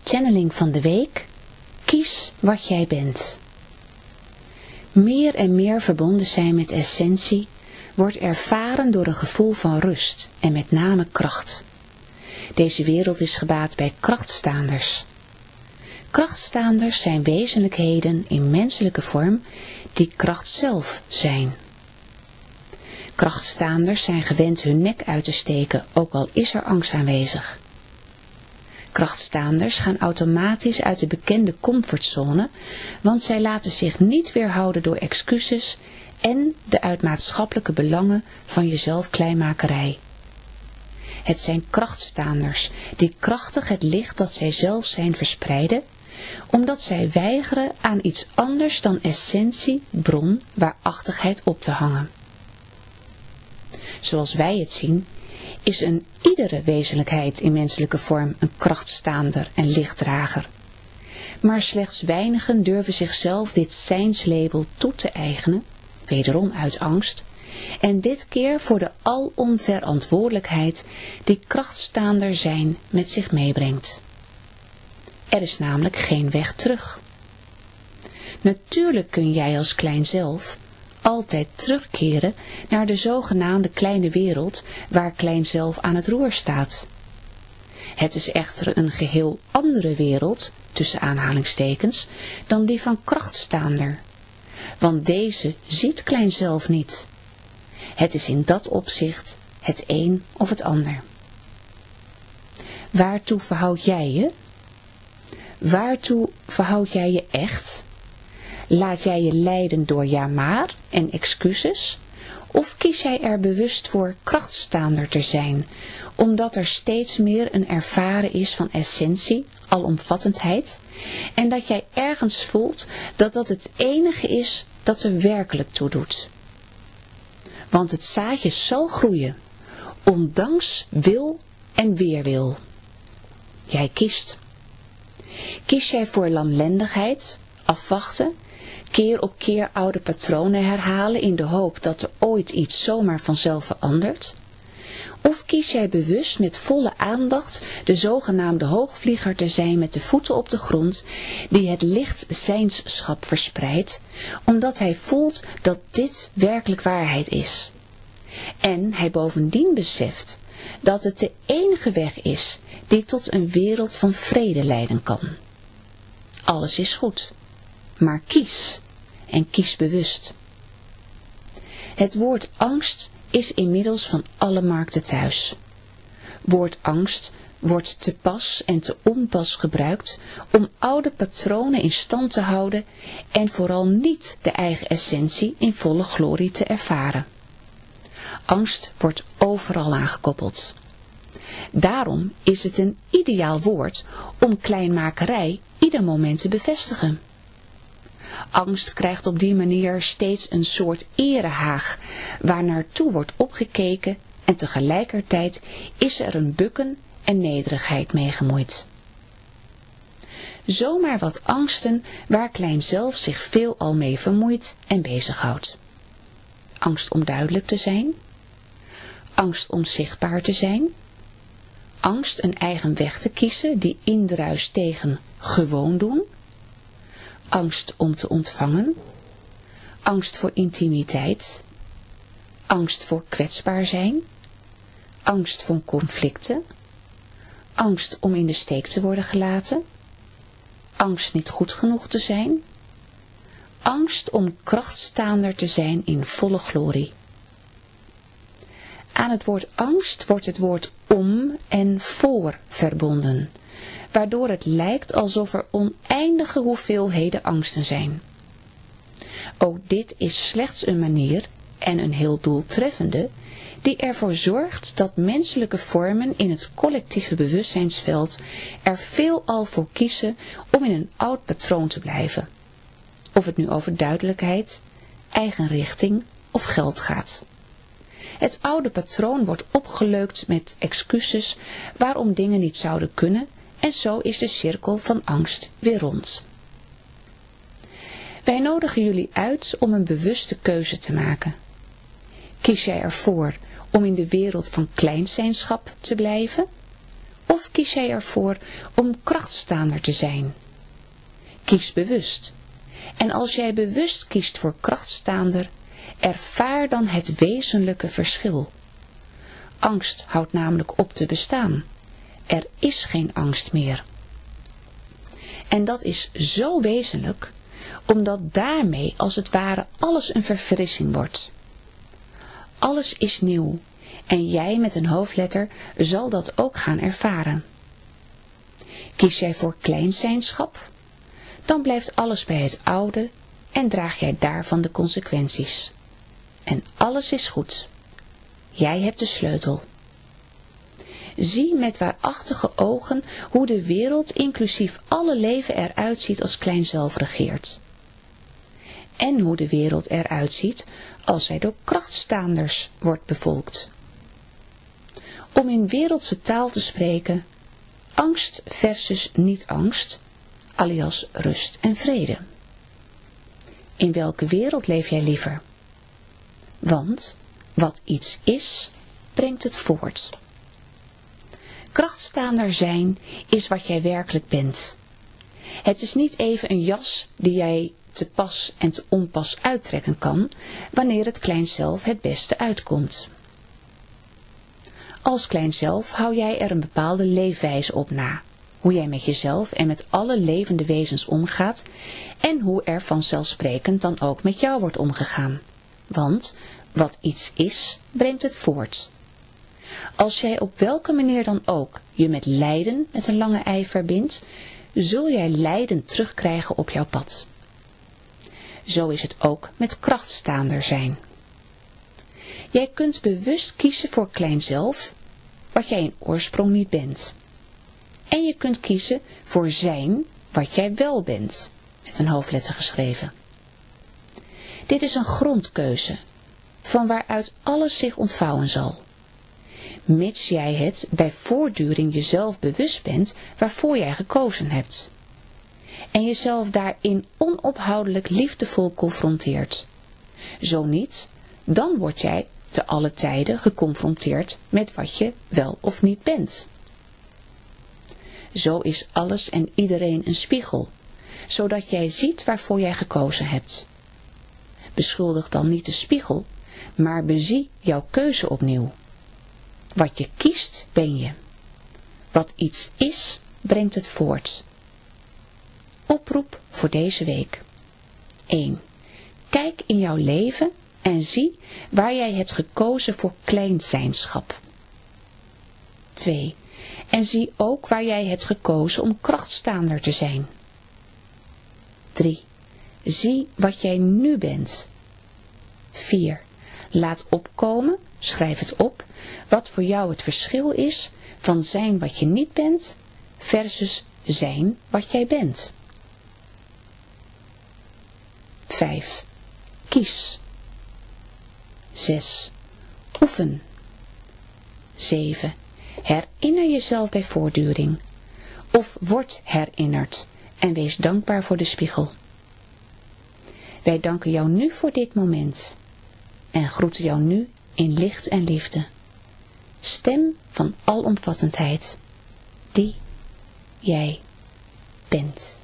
Channeling van de week. Kies wat jij bent. Meer en meer verbonden zijn met essentie wordt ervaren door een gevoel van rust en met name kracht. Deze wereld is gebaat bij krachtstaanders. Krachtstaanders zijn wezenlijkheden in menselijke vorm die kracht zelf zijn. Krachtstaanders zijn gewend hun nek uit te steken, ook al is er angst aanwezig. Krachtstaanders gaan automatisch uit de bekende comfortzone, want zij laten zich niet weerhouden door excuses en de uit maatschappelijke belangen van jezelf kleinmakerij. Het zijn krachtstaanders die krachtig het licht dat zij zelf zijn verspreiden, omdat zij weigeren aan iets anders dan essentie, bron, waarachtigheid op te hangen. Zoals wij het zien, is een iedere wezenlijkheid in menselijke vorm een krachtstaander en lichtdrager. Maar slechts weinigen durven zichzelf dit zijnslabel toe te eigenen, wederom uit angst, en dit keer voor de alom verantwoordelijkheid die krachtstaander zijn met zich meebrengt. Er is namelijk geen weg terug. Natuurlijk kun jij als klein zelf altijd terugkeren naar de zogenaamde kleine wereld waar klein zelf aan het roer staat. Het is echter een geheel andere wereld, tussen aanhalingstekens, dan die van krachtstaander. Want deze ziet klein zelf niet. Het is in dat opzicht het een of het ander. Waartoe verhoud jij je? Waartoe verhoud jij je echt? Laat jij je leiden door ja maar en excuses? Of kies jij er bewust voor krachtstaander te zijn, omdat er steeds meer een ervaren is van essentie, alomvattendheid, en dat jij ergens voelt dat dat het enige is dat er werkelijk toe doet? Want het zaadje zal groeien, ondanks wil en weerwil. Jij kiest. Kies jij voor lamlendigheid, afwachten, keer op keer oude patronen herhalen in de hoop dat er ooit iets zomaar vanzelf verandert? Of kies jij bewust met volle aandacht de zogenaamde hoogvlieger te zijn met de voeten op de grond, die het licht zijnschap verspreidt, omdat hij voelt dat dit werkelijk waarheid is? En hij bovendien beseft dat het de enige weg is die tot een wereld van vrede leiden kan. Alles is goed, maar kies en kies bewust. Het woord angst is inmiddels van alle markten thuis. Woord angst wordt te pas en te onpas gebruikt om oude patronen in stand te houden en vooral niet de eigen essentie in volle glorie te ervaren. Angst wordt overal aangekoppeld. Daarom is het een ideaal woord om kleinmakerij ieder moment te bevestigen. Angst krijgt op die manier steeds een soort erehaag waar naartoe wordt opgekeken en tegelijkertijd is er een bukken en nederigheid mee gemoeid. Zomaar wat angsten waar klein zelf zich veelal mee vermoeit en bezighoudt. Angst om duidelijk te zijn. Angst om zichtbaar te zijn. Angst een eigen weg te kiezen die indruist tegen gewoon doen. Angst om te ontvangen. Angst voor intimiteit. Angst voor kwetsbaar zijn. Angst voor conflicten. Angst om in de steek te worden gelaten. Angst niet goed genoeg te zijn. Angst om krachtstaander te zijn in volle glorie. Aan het woord angst wordt het woord om en voor verbonden, waardoor het lijkt alsof er oneindige hoeveelheden angsten zijn. Ook dit is slechts een manier, en een heel doeltreffende, die ervoor zorgt dat menselijke vormen in het collectieve bewustzijnsveld er veelal voor kiezen om in een oud patroon te blijven. Of het nu over duidelijkheid, eigen richting of geld gaat. Het oude patroon wordt opgeleukt met excuses waarom dingen niet zouden kunnen en zo is de cirkel van angst weer rond. Wij nodigen jullie uit om een bewuste keuze te maken. Kies jij ervoor om in de wereld van kleinzijnschap te blijven? Of kies jij ervoor om krachtstaander te zijn? Kies bewust. En als jij bewust kiest voor krachtstaander, ervaar dan het wezenlijke verschil. Angst houdt namelijk op te bestaan. Er is geen angst meer. En dat is zo wezenlijk, omdat daarmee als het ware alles een verfrissing wordt. Alles is nieuw en jij met een hoofdletter zal dat ook gaan ervaren. Kies jij voor kleinzijnschap, dan blijft alles bij het oude en draag jij daarvan de consequenties. En alles is goed. Jij hebt de sleutel. Zie met waarachtige ogen hoe de wereld inclusief alle leven eruit ziet als klein zelf regeert. En hoe de wereld eruit ziet als zij door krachtstaanders wordt bevolkt. Om in wereldse taal te spreken, angst versus niet-angst, alias rust en vrede. In welke wereld leef jij liever? Want wat iets is, brengt het voort. Krachtstaander zijn is wat jij werkelijk bent. Het is niet even een jas die jij te pas en te onpas uittrekken kan, wanneer het klein zelf het beste uitkomt. Als klein zelf hou jij er een bepaalde leefwijze op na, hoe jij met jezelf en met alle levende wezens omgaat en hoe er vanzelfsprekend dan ook met jou wordt omgegaan. Want wat iets is, brengt het voort. Als jij op welke manier dan ook je met lijden met een lange ei verbindt, zul jij lijden terugkrijgen op jouw pad. Zo is het ook met krachtstaander zijn. Jij kunt bewust kiezen voor klein zelf, wat jij in oorsprong niet bent. En je kunt kiezen voor zijn, wat jij wel bent, met een hoofdletter geschreven. Dit is een grondkeuze, van waaruit alles zich ontvouwen zal. Mits jij het bij voortduring jezelf bewust bent waarvoor jij gekozen hebt. En jezelf daarin onophoudelijk liefdevol confronteert. Zo niet, dan word jij te alle tijden geconfronteerd met wat je wel of niet bent. Zo is alles en iedereen een spiegel, zodat jij ziet waarvoor jij gekozen hebt. Beschuldig dan niet de spiegel, maar bezie jouw keuze opnieuw. Wat je kiest, ben je. Wat iets is, brengt het voort. Oproep voor deze week. 1. Kijk in jouw leven en zie waar jij hebt gekozen voor kleinzijnschap. 2. En zie ook waar jij hebt gekozen om krachtstaander te zijn. 3. Zie wat jij nu bent. 4. Laat opkomen, schrijf het op, wat voor jou het verschil is van zijn wat je niet bent versus zijn wat jij bent. 5. Kies. 6. Oefen. 7. Herinner jezelf bij voortduring. Of word herinnerd en wees dankbaar voor de spiegel. Wij danken jou nu voor dit moment en groeten jou nu in licht en liefde. Stem van alomvattendheid, die jij bent.